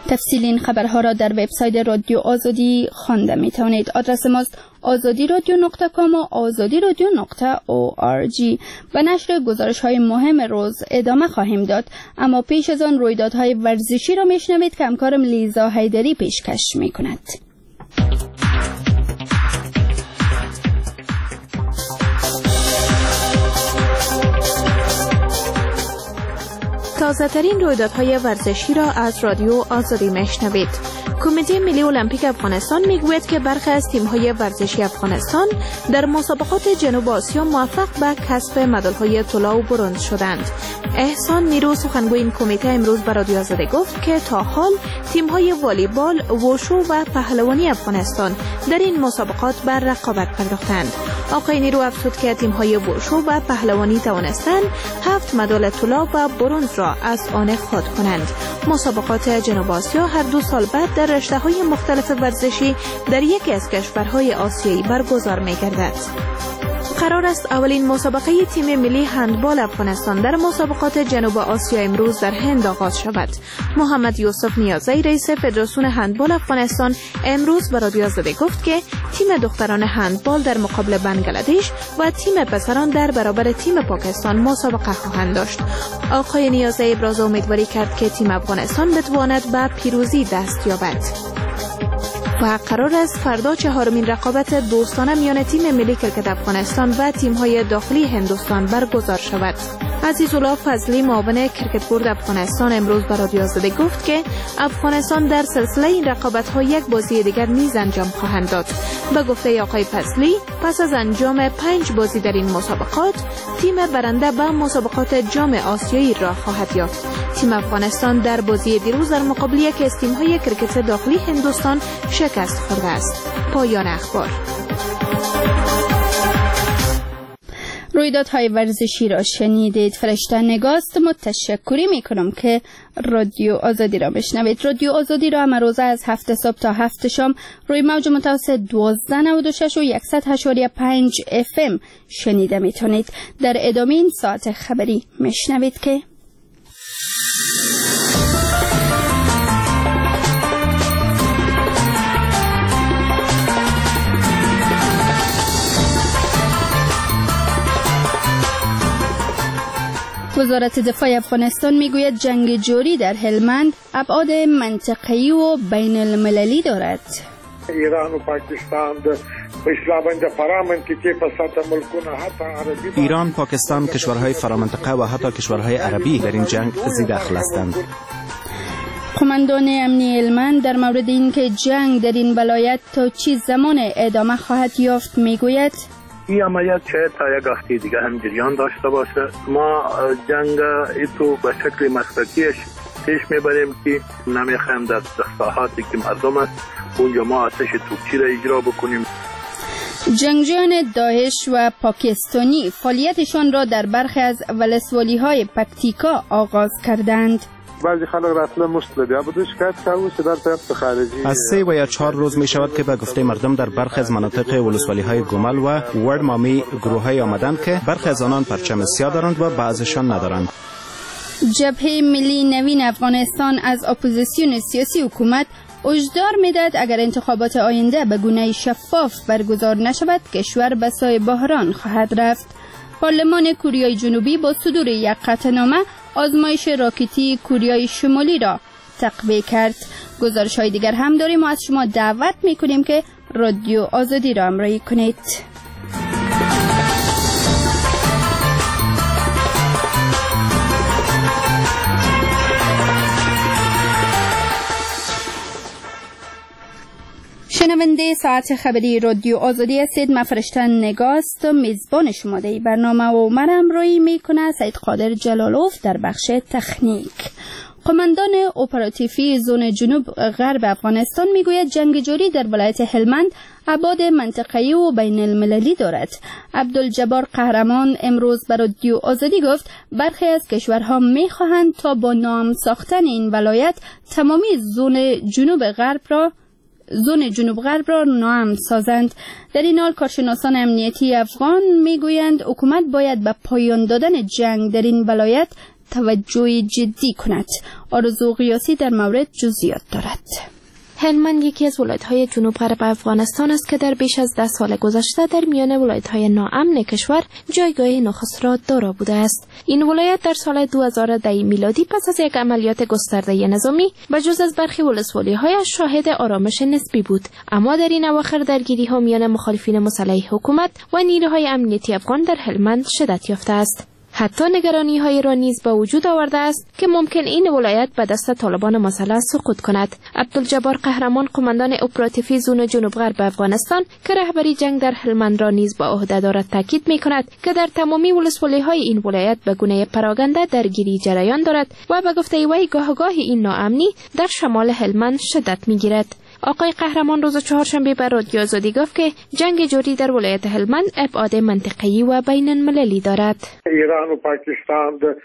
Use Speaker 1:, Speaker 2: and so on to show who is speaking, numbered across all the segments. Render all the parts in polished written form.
Speaker 1: تفصیل این خبرها را در وبسایت رادیو آزادی خوانده میتوانید. آدرس ماست azadiradio.com و azadiradio.org. و نشر گزارش‌های مهم روز ادامه خواهیم داد، اما پیش از آن رویدادهای ورزشی را میشنوید که همکارم لیزا حیدری پیشکش میکند.
Speaker 2: تازه‌ترین رویدادهای ورزشی را از رادیو آزادی میشنوید. کمیته ملی المپیک افغانستان میگوید که برخی از تیم‌های ورزشی افغانستان در مسابقات جنوب آسیا موفق به کسب مدال‌های طلا و برنز شدند. احسان نیرو سخنگوی این کمیته امروز به رادیو آزادی گفت که تا حال تیم‌های والیبال، ووشو و پهلوانی افغانستان در این مسابقات بر رقابت پرداختند. آقای نیرو افزود که تیم‌های ووشو و پهلوانی توانستند 7 مدال طلا و برنز را از آن خود کنند. مسابقات جنوب آسیا هر 2 سال بعد در رشته‌های مختلف ورزشی در یکی از کشورهای آسیایی برگزار می‌گردد. قرار است اولین مسابقه تیم ملی هندبال افغانستان در مسابقات جنوب آسیا امروز در هند آغاز شود. محمد یوسف نیازی رئیس فدراسیون هندبال افغانستان امروز به رادیو آزادی گفت که تیم دختران هندبال در مقابل بنگلادش و تیم پسران در برابر تیم پاکستان مسابقه خواهند داشت. آقای نیازی ابراز امیدواری کرد که تیم افغانستان بتواند به پیروزی دست یابد. و قرار است فردا 4مین رقابت دوستانه میان تیم ملی کرکت افغانستان و تیم‌های داخلی هندوستان برگزار شود. عزیزالله فضلی معاون کرکت بورد افغانستان امروز به رادیو آزادی گفت که افغانستان در سلسله این رقابت‌ها یک بازی دیگر نیز انجام خواهند داد. به گفته آقای فضلی پس از انجام 5 بازی در این مسابقات تیم برنده به مسابقات جام آسیایی را خواهد یافت. تیم افغانستان در بازی دیروز در مقابل یکی از تیم‌های کرکت داخلی هندوستان شکست خورده است. پایان اخبار.
Speaker 1: رویدادهای ورزشی را شنیدید. فرشته نگاست. متشکری میکنم که رادیو آزادی را بشنوید. رادیو آزادی را همه روزه از 7 صبح تا 7 شام روی موج متوسط 1296 و 100.5 FM شنیده میتونید. در ادامه این ساعت خبری میشنوید که وزارت دفاع افغانستان میگوید جنگ جوری در هلمند ابعاد منطقه‌ای و بین المللی دارد.
Speaker 3: ایران و پاکستان د اسلام فرامنطقه په سطح ملکونه حتی عربی
Speaker 4: ایران، پاکستان، کشورهای فرامنطقه و حتی کشورهای عربی در این جنگ زی دخل هستند.
Speaker 1: قماندان امنی هلمند در مورد اینکه جنگ در این ولایت تا چه زمان ادامه خواهد یافت میگوید
Speaker 5: این عملیات شاید تا یک هفته دیگه هم جریان داشته باشه. ما جنگ ایتو به شکل مسلکیش پیش میبریم که نمیخوایم در ساحاتی که مردم است اونجا ما آتش توپچی را اجرا بکنیم.
Speaker 1: جنگجویان داعش و پاکستانی فعالیتشان را در برخی از ولسوالی‌های پکتیکا آغاز کردند.
Speaker 3: بعضی خلق رسله مشکل بودش که در طرف خارجی
Speaker 4: از 3 و یا 4 روز می شود که به گفته مردم در برخی از مناطق ولسوالی‌های گمل و ورمامی گروه‌های آمدند که برخی از آنان پرچم سیاه دارند و بعضشان ندارند.
Speaker 1: جبهه ملی نوین افغانستان از اپوزیسیون سیاسی حکومت هشدار می‌دهد اگر انتخابات آینده به گونه شفاف برگزار نشود کشور به سوی بحران خواهد رفت. پارلمان کوریای جنوبی با صدور یک قطعنامه آزمایش راکتی کوریای شمالی را تقویه کرد. گزارش‌های دیگر هم داریم و از شما دعوت می‌کنیم که رادیو آزادی را همراهی کنید. شنونده ساعت خبری رادیو آزادی هستید. من فرشته نگاست میزبان شما در برنامه و من همراهی میکنه سید قادر جلالوف در بخش تکنیک. قماندان اپراتیفی زون جنوب غرب افغانستان میگوید جنگ جوری در ولایت هلمند ابعاد منطقه‌ای و بین المللی دارد. عبدالجبار قهرمان امروز بر رادیو آزادی گفت برخی از کشورها میخواهند تا با نام ساختن این ولایت تمامی زون جنوب غرب را ناامن سازند. در این حال کارشناسان امنیتی افغان میگویند حکومت باید به پایان دادن جنگ در این ولایت توجه جدی کند. آرزو قیاسی در مورد جزئیات دارد.
Speaker 2: هلمند یکی از ولایت‌های جنوب غرب افغانستان است که در بیش از 10 سال گذشته در میان ولایت‌های ناامن کشور جایگاه نخست را دارا بوده است. این ولایت در سال 2010 میلادی پس از یک عملیات گسترده نظامی به جز از برخی ولسوالی‌هایش شاهد آرامش نسبی بود، اما در این اواخر درگیری‌ها میان مخالفین مسلح حکومت و نیروهای امنیتی افغان در هلمند شدت یافته است. حتی نگرانی‌های را نیز به وجود آورده است که ممکن این ولایت به دست طالبان مسلح سقوط کند. عبدالجبار قهرمان قماندان اپراتیفی زون جنوب غرب افغانستان که رهبری جنگ در هلمند را نیز به عهده دارد تاکید می‌کند که در تمامی ولسوالی‌های این ولایت به گونه پراگنده درگیری جریان دارد و به گفته وی گاه این ناامنی در شمال هلمند شدت می‌گیرد. آقای قهرمان روز چهارشنبه به رادیو آزادی گفت که جنگ جاری در ولایت هلمند ابعاد منطقه‌ای و بین المللی دارد.
Speaker 3: ایران و پاکستان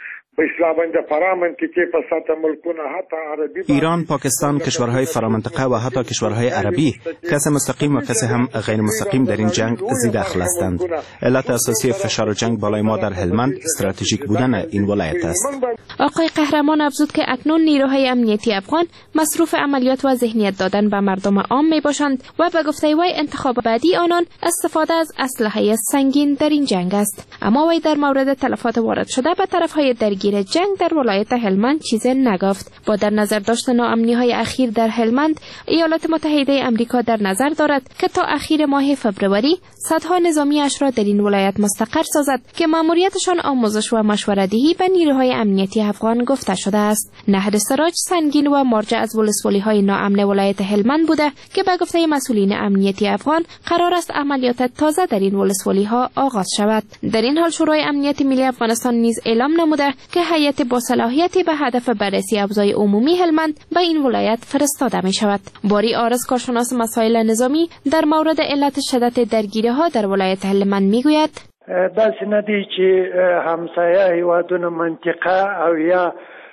Speaker 4: ایران، پاکستان، کشورهای فرامنطقه و حتی کشورهای عربی کس مستقیم و کس هم غیر مستقیم در این جنگ زی دخل هستند. علت اساسی فشار جنگ بالای ما در هلمند استراتژیک بودن این ولایت است.
Speaker 2: آقای قهرمان افزود که اکنون نیروهای امنیتی افغان مصروف عملیات و ذهنیت دادن به مردم عام می باشند و به گفته وی انتخاب بعدی آنان استفاده از اسلحه سنگین در این جنگ است. اما وی در مورد تلفات وارد شده به طرفهای درگیر جنگ در ولایت هلمند چیزی نگفت. با در نظر داشتن ناامنی‌های اخیر در هلمند، ایالات متحده آمریکا در نظر دارد که تا اخیر ماه فوریه صدها نظامی‌اش را در این ولایت مستقر سازد که مأموریتشان آموزش و مشوره‌دهی به نیروهای امنیتی افغان گفته شده است. نهر سراج سنگین و مرجع از ولسوالی‌های ناامن ولایت هلمند بوده که به گفته مسئولین امنیتی افغان قرار است عملیات تازه در این ولسوالی‌ها آغاز شود. در این حال شورای امنیت ملی افغانستان نیز اعلام نموده که هیئت با صلاحیتی به هدف بررسی اوضاع عمومی هلمند به این ولایت فرستاده می شود. باری آرز کارشناس مسائل نظامی در مورد علت شدت درگیری‌ها در ولایت هلمند می گوید:
Speaker 6: داسې ندی چې همسایه هیوادونه منطقه او یا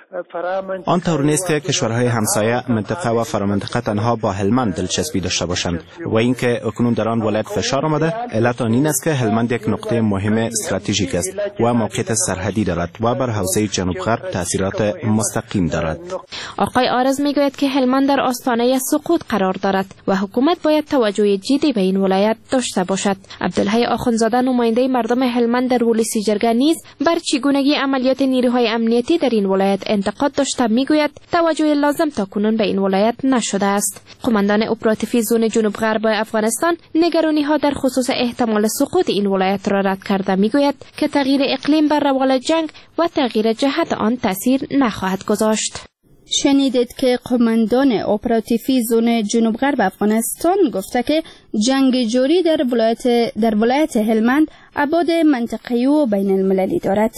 Speaker 4: آن طور نیست که کشورهای همسایه منطقه و فرامنطقه تنها با هلمند دلچسپی داشته باشند و اینکه اکنون در آن ولایت فشار آمده، علت آن این است که هلمند یک نقطه مهم استراتژیک است و موقعیت سرحدی دارد و بر حوزه جنوب غرب تاثیرات مستقیم دارد.
Speaker 2: آقای آرز میگوید که هلمند در آستانه سقوط قرار دارد و حکومت باید توجه جدی به این ولایت داشته باشد. عبدالحی آخوندزاده نماینده مردم هلمند در ولسی جرگه نیز بر چگونگی عملیات نیروهای امنیتی در این ولایت انتقاد داشته میگوید توجه لازم تاکنون به این ولایت نشده است. قماندان اپراتیفی زون جنوب غرب افغانستان نگرانی ها در خصوص احتمال سقوط این ولایت را رد کرده میگوید که تغییر اقلیم بر روال جنگ و تغییر جهت آن تاثیر نخواهد گذاشت.
Speaker 1: شنیدید که قماندان اپراتیفی زون جنوب غرب افغانستان گفته که جنگ جاری در ولایت هلمند ابعاد منطقه‌ای و بین المللی دارد.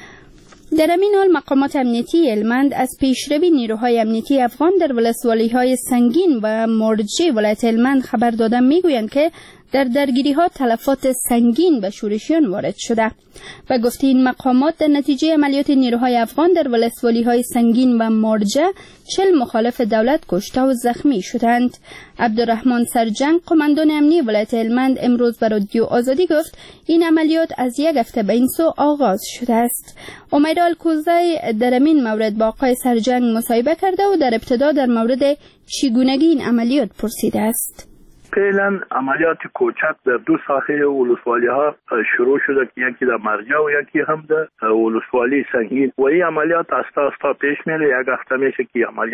Speaker 1: در همین حال مقامات امنیتی هلمند از پیشروی نیروهای امنیتی افغان در ولسوالی‌های سنگین و مرجع ولایت هلمند خبر داده میگویند که در درگیری‌ها تلفات سنگین به شورشیان وارد شده و گفته این مقامات در نتیجه عملیات نیروهای افغان در ولسوالی‌های سنگین و مرجع 40 مخالف دولت کشته و زخمی شدند. عبدالرحمن سرجنگ قماندان امنی ولایت هلمند امروز به رادیو آزادی گفت این عملیات از یک هفته به این سو آغاز شده است. امید الکوزی در این مورد با آقای سرجنگ مصاحبه کرده و در ابتدا در مورد چگونگی این عملیات پرسیده است.
Speaker 5: فعلا عملیات کوچک در دو ساحه ولسوالی ها شروع شده که یکی در مرجع و یکی هم در ولسوالی سنگین و این عملیات آستا پیش میره. یک هفته میشه که عملیات